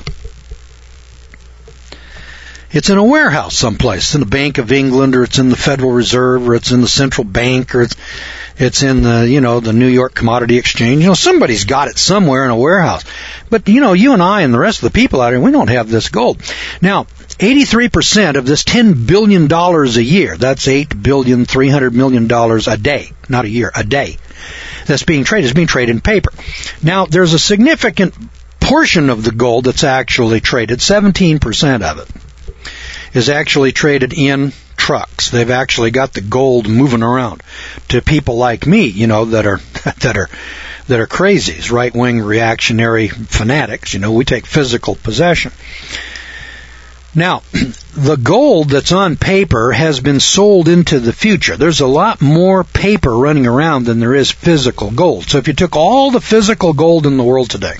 It's in a warehouse someplace. It's in the Bank of England, or it's in the Federal Reserve, or it's in the Central Bank, or it's it's in the, you know, the New York Commodity Exchange. You know, somebody's got it somewhere in a warehouse. But, you know, you and I and the rest of the people out here, we don't have this gold. Now, eighty-three percent of this ten billion dollars a year, that's eight billion dollars, three hundred million dollars a day, not a year, a day, that's being traded, is being traded in paper. Now, there's a significant portion of the gold that's actually traded, seventeen percent of it, is actually traded in trucks. They've actually got the gold moving around to people like me, you know, that are that are that are crazies, right-wing reactionary fanatics. You know, we take physical possession. Now, the gold that's on paper has been sold into the future. There's a lot more paper running around than there is physical gold. So if you took all the physical gold in the world today,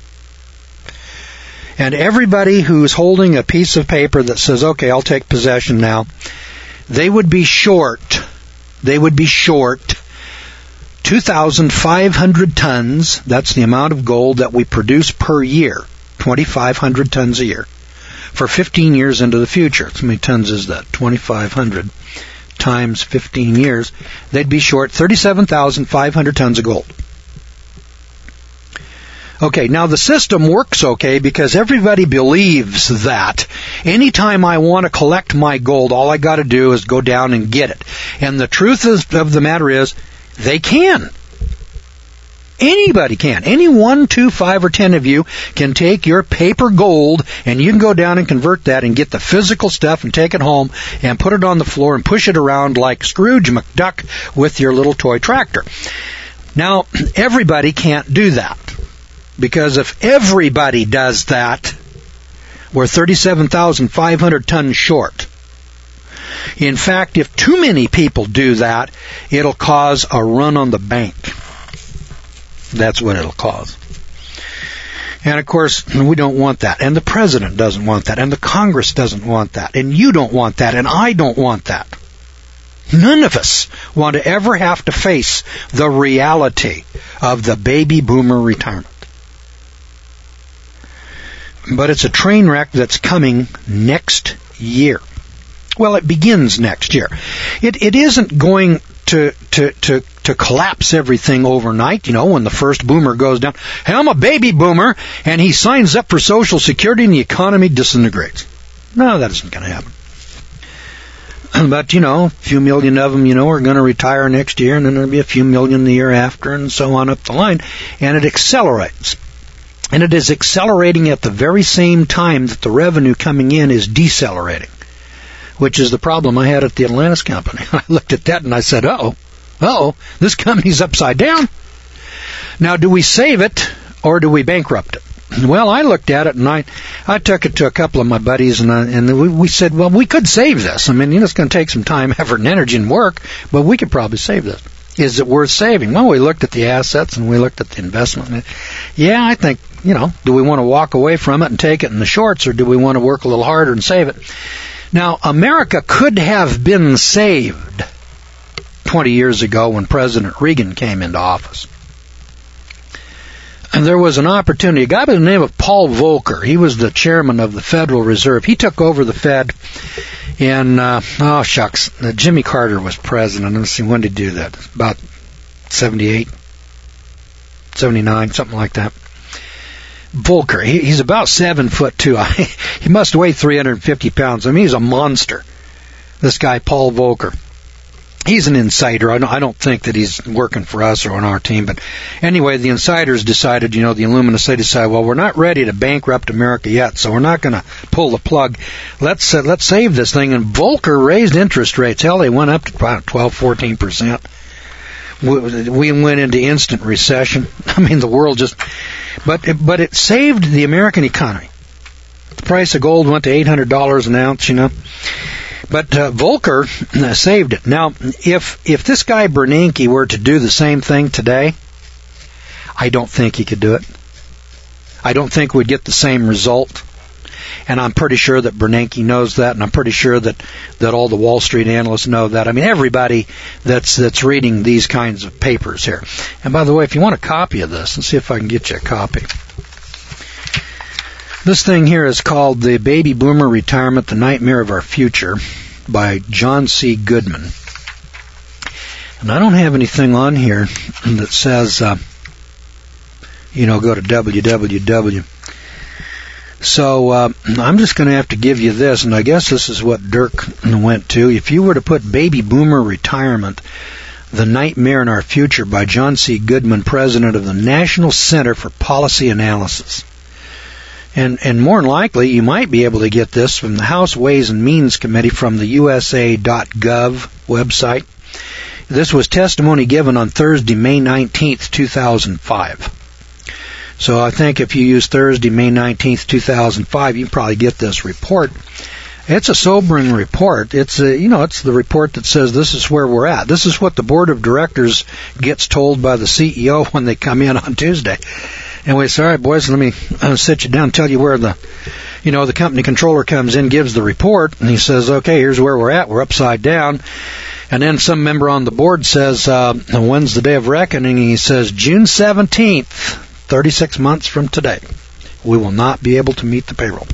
and everybody who's holding a piece of paper that says, okay, I'll take possession now, they would be short, they would be short two thousand five hundred tons. That's the amount of gold that we produce per year, twenty-five hundred tons a year, for fifteen years into the future. How many tons is that? twenty-five hundred times fifteen years. They'd be short thirty-seven thousand five hundred tons of gold. Okay, now the system works okay because everybody believes that anytime I want to collect my gold, all I got to do is go down and get it. And the truth is, of the matter is, they can. Anybody can. Any one, two, five, or ten of you can take your paper gold and you can go down and convert that and get the physical stuff and take it home and put it on the floor and push it around like Scrooge McDuck with your little toy tractor. Now, everybody can't do that. Because if everybody does that, we're thirty-seven thousand five hundred tons short. In fact, if too many people do that, it'll cause a run on the bank. That's what it'll cause. And of course, we don't want that. And the president doesn't want that. And the Congress doesn't want that. And you don't want that. And I don't want that. None of us want to ever have to face the reality of the baby boomer retirement. But it's a train wreck that's coming next year. Well, it begins next year. It it isn't going to to to to collapse everything overnight. You know, when the first boomer goes down, hey, I'm a baby boomer, and he signs up for Social Security, and the economy disintegrates. No, that isn't going to happen. But, you know, a few million of them, you know, are going to retire next year, and then there'll be a few million the year after, and so on up the line, and it accelerates. And it is accelerating at the very same time that the revenue coming in is decelerating, which is the problem I had at the Atlantis Company. I looked at that and I said, uh-oh, uh-oh, this company's upside down. Now, do we save it or do we bankrupt it? Well, I looked at it and I, I took it to a couple of my buddies and, I, and we, we said, well, we could save this. I mean, you know, it's going to take some time, effort, and energy and work, but we could probably save this. Is it worth saving? Well, we looked at the assets and we looked at the investment. Yeah, I think, you know, do we want to walk away from it and take it in the shorts, or do we want to work a little harder and save it? Now, America could have been saved twenty years ago when President Reagan came into office. And there was an opportunity. A guy by the name of Paul Volcker, he was the chairman of the Federal Reserve. He took over the Fed in, uh, oh, shucks, uh, Jimmy Carter was president. Let's see, when did he do that? About seventy-eight, seventy-nine, something like that. Volcker, he, he's about seven foot two. He must weigh three hundred fifty pounds. I mean, he's a monster. This guy, Paul Volcker. He's an insider. I don't, I don't think that he's working for us or on our team. But anyway, the insiders decided, you know, the Illuminists, they decided, well, we're not ready to bankrupt America yet, so we're not going to pull the plug. Let's uh, let's save this thing. And Volcker raised interest rates. Hell, they went up to about twelve, fourteen percent. We went into instant recession. I mean, the world just... But it, but it saved the American economy. The price of gold went to eight hundred dollars an ounce, you know. But uh, Volcker uh, saved it. Now, if if this guy Bernanke were to do the same thing today, I don't think he could do it. I don't think we'd get the same result. And I'm pretty sure that Bernanke knows that, and I'm pretty sure that, that all the Wall Street analysts know that. I mean, everybody that's that's reading these kinds of papers here. And by the way, if you want a copy of this, let's see if I can get you a copy. This thing here is called The Baby Boomer Retirement, The Nightmare of Our Future by John C. Goodman. And I don't have anything on here that says, uh, you know, go to w w w. So uh, I'm just going to have to give you this, and I guess this is what Dirk went to. If you were to put Baby Boomer Retirement, The Nightmare in Our Future by John C. Goodman, president of the National Center for Policy Analysis. And, and more than likely, you might be able to get this from the House Ways and Means Committee from the U S A dot gov website. This was testimony given on Thursday, May nineteenth, two thousand five. So I think if you use Thursday, May nineteenth, two thousand five, you can probably get this report. It's a sobering report. It's a, you know, it's the report that says this is where we're at. This is what the board of directors gets told by the C E O when they come in on Tuesday. And we say, all right, boys, let me uh, sit you down and tell you where the, you know, the company controller comes in, gives the report, and he says, okay, here's where we're at. We're upside down. And then some member on the board says, uh, when's the day of reckoning? And he says, June seventeenth, thirty-six months from today, we will not be able to meet the payroll.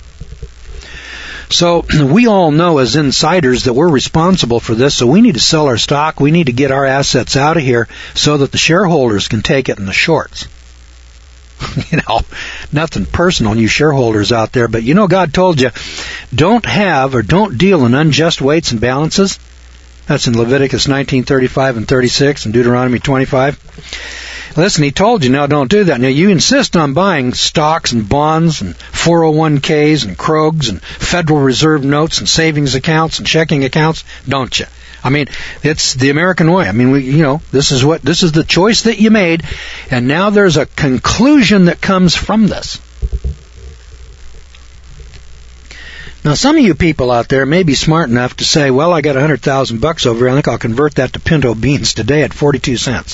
So we all know as insiders that we're responsible for this, so we need to sell our stock. We need to get our assets out of here so that the shareholders can take it in the shorts. You know, nothing personal, you shareholders out there, but you know God told you, don't have or don't deal in unjust weights and balances. That's in Leviticus nineteen thirty-five and thirty-six and Deuteronomy twenty-five. Listen, he told you, now don't do that. Now, you insist on buying stocks and bonds and four oh one k's and Krogs and Federal Reserve notes and savings accounts and checking accounts, don't you? I mean, it's the American way. I mean, we, you know, this is what, this is the choice that you made, and now there's a conclusion that comes from this. Now, some of you people out there may be smart enough to say, well, I got a hundred thousand bucks over here. I think I'll convert that to pinto beans today at forty-two cents.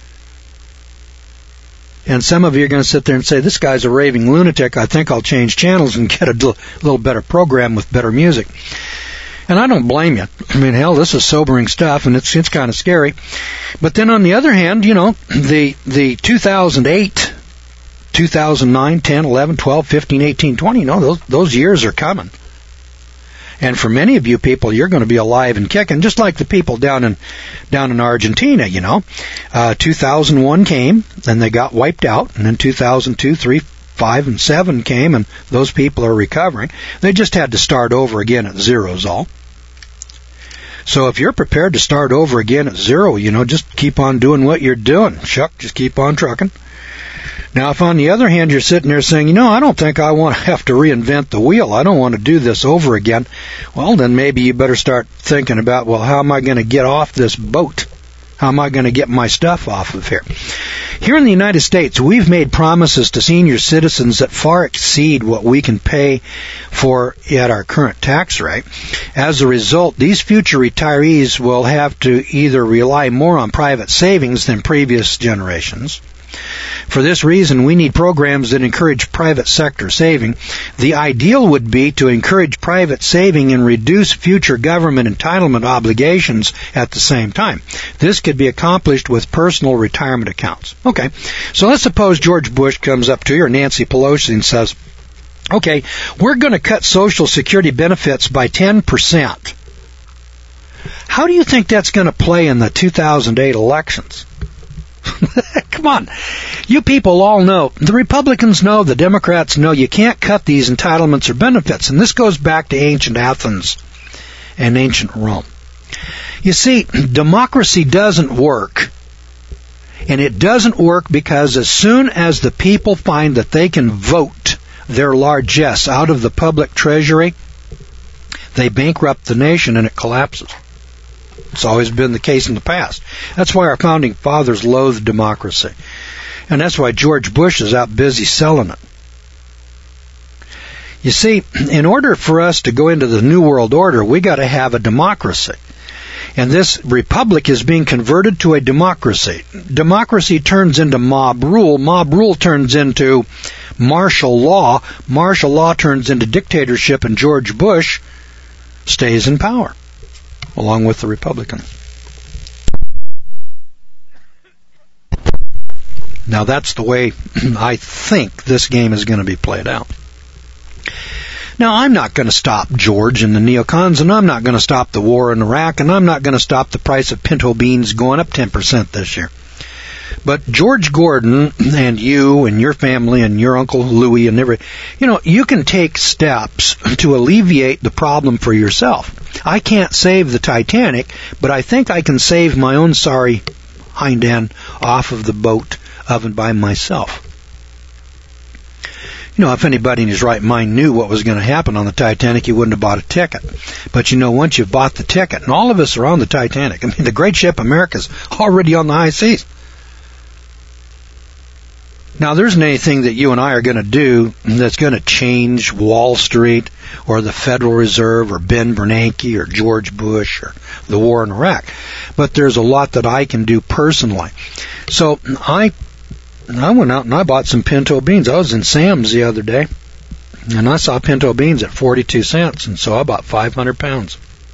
And some of you are going to sit there and say, this guy's a raving lunatic. I think I'll change channels and get a little, little better program with better music. And I don't blame you. I mean, hell, this is sobering stuff, and it's it's kind of scary. But then on the other hand, you know, the the two thousand eight, two thousand nine, ten, eleven, twelve, fifteen, eighteen, twenty, you know, those those years are coming. And for many of you people, you're going to be alive and kicking, just like the people down in down in Argentina, you know. Uh, two thousand one came, and they got wiped out, and then two thousand two, three, five, and seven came, and those people are recovering. They just had to start over again at zero is all. So if you're prepared to start over again at zero, you know, just keep on doing what you're doing. Shuck, just keep on trucking. Now, if on the other hand you're sitting there saying, you know, I don't think I want to have to reinvent the wheel. I don't want to do this over again. Well, then maybe you better start thinking about, well, how am I going to get off this boat? How am I going to get my stuff off of here? Here in the United States, we've made promises to senior citizens that far exceed what we can pay for at our current tax rate. As a result, these future retirees will have to either rely more on private savings than previous generations. For this reason, we need programs that encourage private sector saving. The ideal would be to encourage private saving and reduce future government entitlement obligations at the same time. This could be accomplished with personal retirement accounts. Okay, so let's suppose George Bush comes up to you or Nancy Pelosi and says, okay, we're going to cut Social Security benefits by ten percent. How do you think that's going to play in the two thousand eight elections? Come on. You people all know, the Republicans know, the Democrats know you can't cut these entitlements or benefits. And this goes back to ancient Athens and ancient Rome. You see, democracy doesn't work. And it doesn't work because as soon as the people find that they can vote their largesse out of the public treasury, they bankrupt the nation and it collapses. It's always been the case in the past. That's why our founding fathers loathed democracy. And that's why George Bush is out busy selling it. You see, in order for us to go into the New World Order, we got to have a democracy. And this republic is being converted to a democracy. Democracy turns into mob rule. Mob rule turns into martial law. Martial law turns into dictatorship, and George Bush stays in power, along with the Republican. Now that's the way I think this game is going to be played out. Now, I'm not going to stop George and the neocons, and I'm not going to stop the war in Iraq, and I'm not going to stop the price of pinto beans going up ten percent this year. But George Gordon and you and your family and your Uncle Louie and every, you know, you can take steps to alleviate the problem for yourself. I can't save the Titanic, but I think I can save my own sorry hind end off of the boat of and by myself. You know, if anybody in his right mind knew what was going to happen on the Titanic, he wouldn't have bought a ticket. But you know, once you've bought the ticket, and all of us are on the Titanic, I mean, the great ship America's already on the high seas. Now, there isn't anything that you and I are going to do that's going to change Wall Street or the Federal Reserve or Ben Bernanke or George Bush or the war in Iraq. But there's a lot that I can do personally. So I I went out and I bought some pinto beans. I was in Sam's the other day, and I saw pinto beans at forty-two cents, and so I bought five hundred pounds.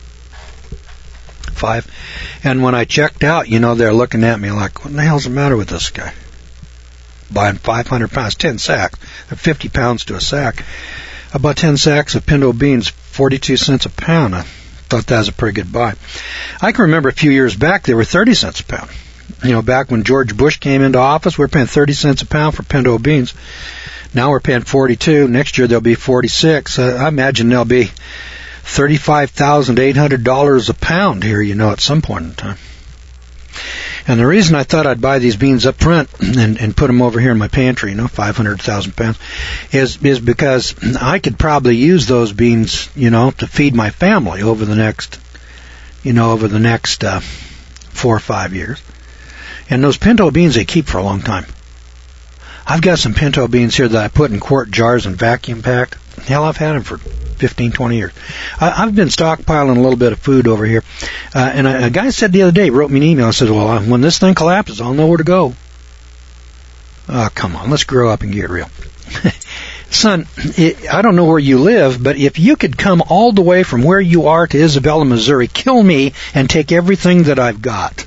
Five. And when I checked out, you know, they're looking at me like, what the hell's the matter with this guy? Buying five hundred pounds, ten sacks, fifty pounds to a sack. I bought ten sacks of pinto beans, forty-two cents a pound. I thought that was a pretty good buy. I can remember a few years back, they were thirty cents a pound. You know, back when George Bush came into office, we were paying thirty cents a pound for pinto beans. Now we're paying forty-two. Next year they'll be forty-six. Uh, I imagine they'll be thirty-five thousand eight hundred dollars a pound here, you know, at some point in time. And the reason I thought I'd buy these beans up front and, and put them over here in my pantry, you know, five hundred thousand pounds, is, is because I could probably use those beans, you know, to feed my family over the next, you know, over the next uh, four or five years. And those pinto beans, they keep for a long time. I've got some pinto beans here that I put in quart jars and vacuum packed. Hell, I've had them for fifteen, twenty years. I, I've been stockpiling a little bit of food over here. Uh, and a, a guy said the other day, wrote me an email and said, well, when this thing collapses, I'll know where to go. Oh, come on, let's grow up and get real. Son, it, I don't know where you live, but if you could come all the way from where you are to Isabella, Missouri, kill me and take everything that I've got.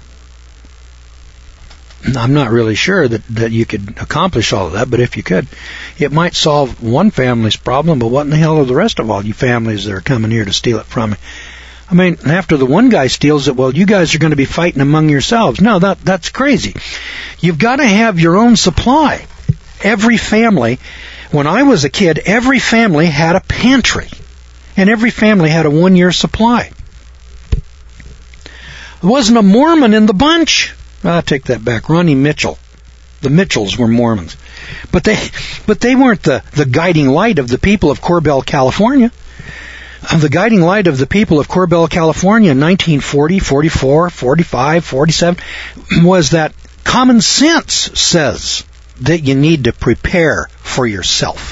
I'm not really sure that, that you could accomplish all of that, but if you could, it might solve one family's problem, but what in the hell are the rest of all you families that are coming here to steal it from me? I mean, after the one guy steals it, well, you guys are going to be fighting among yourselves. No, that that's crazy. You've got to have your own supply. Every family, when I was a kid, every family had a pantry, and every family had a one-year supply. There wasn't a Mormon in the bunch. I'll take that back. Ronnie Mitchell. The Mitchells were Mormons. But they but they weren't the, the guiding light of the people of Corbell, California. The guiding light of the people of Corbell, California in nineteen forty, forty-four, forty-five, forty-seven was that common sense says that you need to prepare for yourself.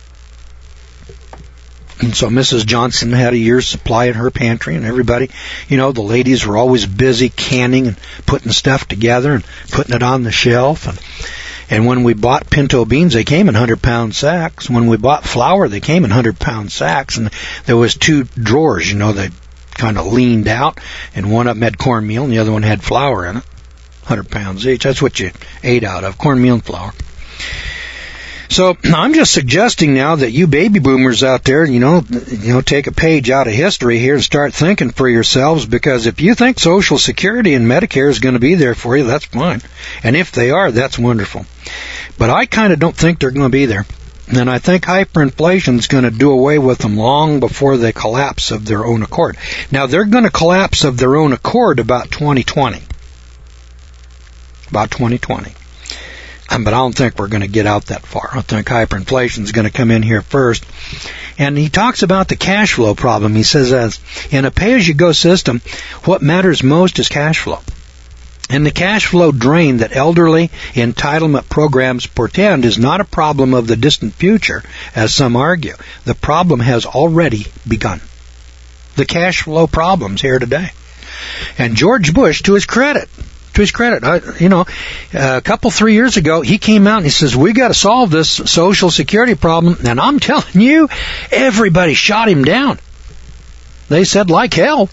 And so Missus Johnson had a year's supply in her pantry, and everybody, you know, the ladies were always busy canning and putting stuff together and putting it on the shelf. And, and when we bought pinto beans, they came in one hundred pound sacks. When we bought flour, they came in one hundred pound sacks. And there was two drawers, you know, they kind of leaned out, and one of them had cornmeal, and the other one had flour in it, one hundred pounds each. That's what you ate out of, cornmeal and flour. So I'm just suggesting now that you baby boomers out there, you know, you know, take a page out of history here and start thinking for yourselves, because if you think Social Security and Medicare is going to be there for you, that's fine. And if they are, that's wonderful. But I kind of don't think they're going to be there. And I think hyperinflation is going to do away with them long before they collapse of their own accord. Now, they're going to collapse of their own accord about twenty twenty. About twenty twenty. But I don't think we're going to get out that far. I think hyperinflation is going to come in here first. And he talks about the cash flow problem. He says, as in a pay-as-you-go system, what matters most is cash flow. And the cash flow drain that elderly entitlement programs portend is not a problem of the distant future, as some argue. The problem has already begun. The cash flow problem's here today. And George Bush, to his credit, to his credit, I, you know, a couple, three years ago, he came out and he says, we got to solve this Social Security problem. And I'm telling you, everybody shot him down. They said, like hell.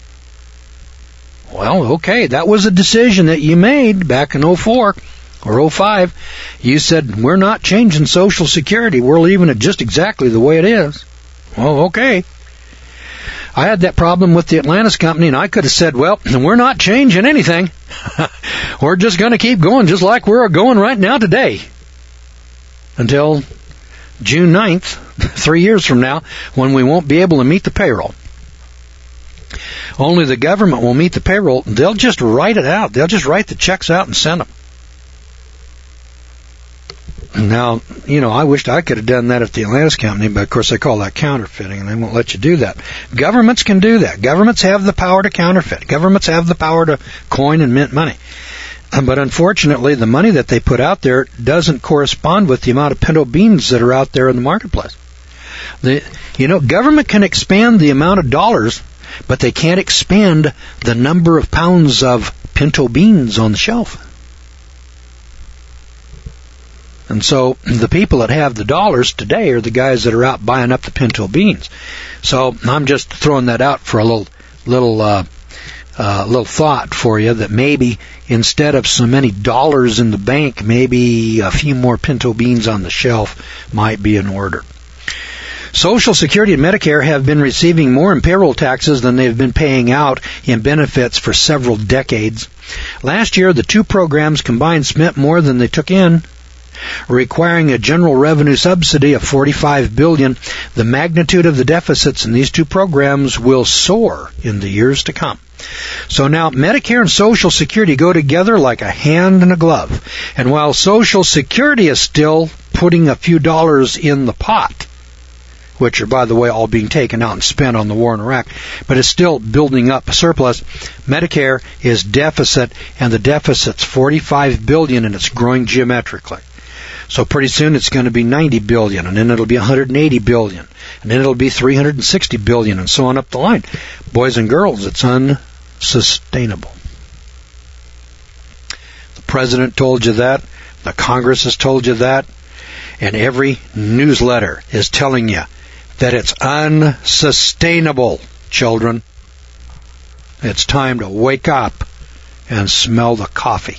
Well, okay, that was a decision that you made back in oh four or oh five. You said, we're not changing Social Security. We're leaving it just exactly the way it is. Well, okay. I had that problem with the Atlantis Company, and I could have said, well, we're not changing anything. We're just going to keep going just like we're going right now today. Until June ninth, three years from now, when we won't be able to meet the payroll. Only the government will meet the payroll. They'll just write it out. They'll just write the checks out and send them. Now, you know, I wished I could have done that at the Atlantis Company, but of course they call that counterfeiting, and they won't let you do that. Governments can do that. Governments have the power to counterfeit. Governments have the power to coin and mint money. But unfortunately, the money that they put out there doesn't correspond with the amount of pinto beans that are out there in the marketplace. The, you know, government can expand the amount of dollars, but they can't expand the number of pounds of pinto beans on the shelf. And so the people that have the dollars today are the guys that are out buying up the pinto beans. So I'm just throwing that out for a little little uh, uh, little thought for you, that maybe instead of so many dollars in the bank, maybe a few more pinto beans on the shelf might be in order. Social Security and Medicare have been receiving more in payroll taxes than they've been paying out in benefits for several decades. Last year, the two programs combined spent more than they took in, requiring a general revenue subsidy of forty-five billion dollars. The magnitude of the deficits in these two programs will soar in the years to come. So now Medicare and Social Security go together like a hand and a glove. And while Social Security is still putting a few dollars in the pot, which are, by the way, all being taken out and spent on the war in Iraq, but it's still building up a surplus, Medicare is deficit, and the deficit's forty-five billion dollars, and it's growing geometrically. So pretty soon it's going to be ninety billion dollars, and then it'll be one hundred eighty billion dollars, and then it'll be three hundred sixty billion dollars, and so on up the line. Boys and girls, it's unsustainable. The President told you that. The Congress has told you that. And every newsletter is telling you that it's unsustainable, children. It's time to wake up and smell the coffee.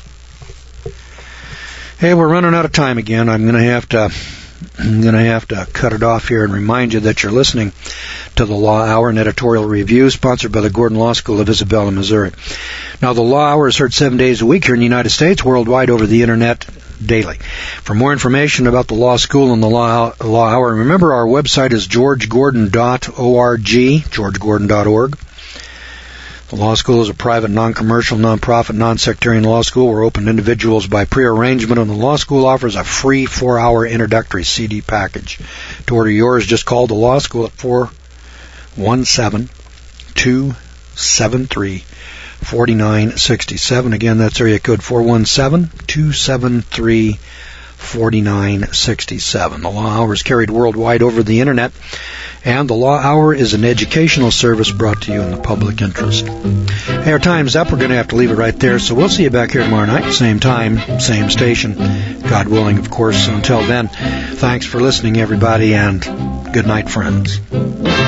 Hey, we're running out of time again. I'm going to have to I'm going to have to cut it off here and remind you that you're listening to the Law Hour, an editorial review sponsored by the Gordon Law School of Isabella, Missouri. Now, the Law Hour is heard seven days a week here in the United States, worldwide over the Internet daily. For more information about the Law School and the Law, Law Hour, remember our website is george gordon dot org, george gordon dot org. The Law School is a private, non-commercial, non-profit, non-sectarian law school. We're open to individuals by pre-arrangement, and the Law School offers a free four-hour introductory C D package. To order yours, just call the Law School at four one seven, two seven three, four nine six seven. Again, that's area code four one seven, two seven three, four nine six seven. The Law Hour is carried worldwide over the Internet, and the Law Hour is an educational service brought to you in the public interest. Hey, our time's up. We're going to have to leave it right there, so we'll see you back here tomorrow night, same time, same station, God willing, of course. So until then, thanks for listening, everybody, and good night, friends.